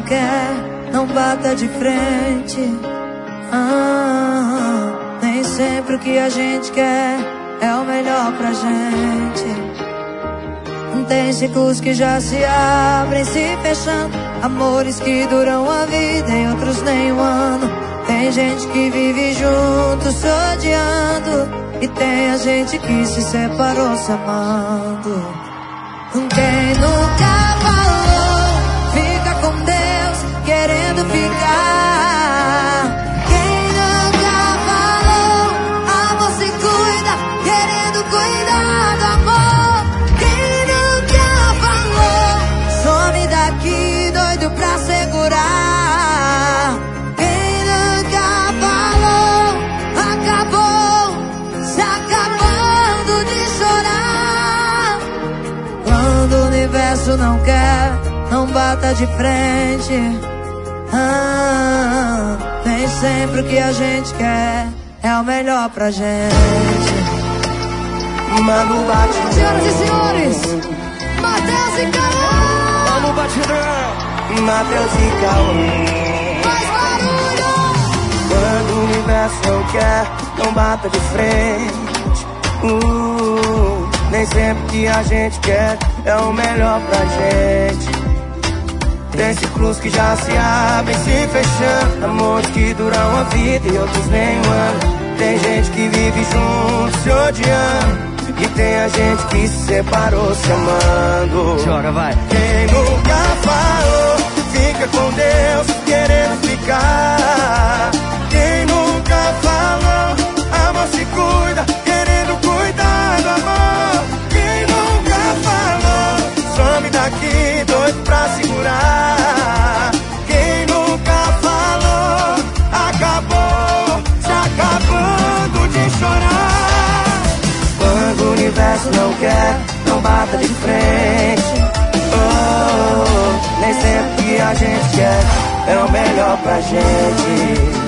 quer, não bata de frente. Nem sempre o que a gente quer é o melhor pra gente. Tem ciclos que já se abrem, se fechando, amores que duram a vida e outros nem um ano. Tem gente que vive junto, se odiando, e tem a gente que se separou se amando. Quem nunca falou, fica com Deus, querendo ficar. Quem nunca falou, amor se cuida, querendo cuidar do amor. Quem nunca falou, some daqui, doido pra segurar. Quem nunca falou, acabou, se acabando de chorar. Quando o universo não quer, não bata de frente. Nem sempre o que a gente quer é o melhor pra gente. Mano Batidão. Senhoras e senhores, Matheus e Cauã. Mano Batidão. Matheus e Cauã. Mais barulho! Quando o universo não quer, não bata de frente. Nem sempre o que a gente quer é o melhor pra gente. Tem ciclos que já se abrem, se fechando, amores que duram a vida e outros nem um ano. Tem gente que vive junto, se odiando, e tem a gente que se separou se amando. Chora, vai. Quem nunca falou, fica com Deus, querendo ficar. Quem nunca falou, amor se cuida, querendo cuidar do amor. Quem nunca falou, some daqui, doido pra segurar. Quem nunca falou, acabou, se acabando de chorar. Quando o universo não quer, não bata de frente. Nem sempre o que a gente quer é o melhor pra gente.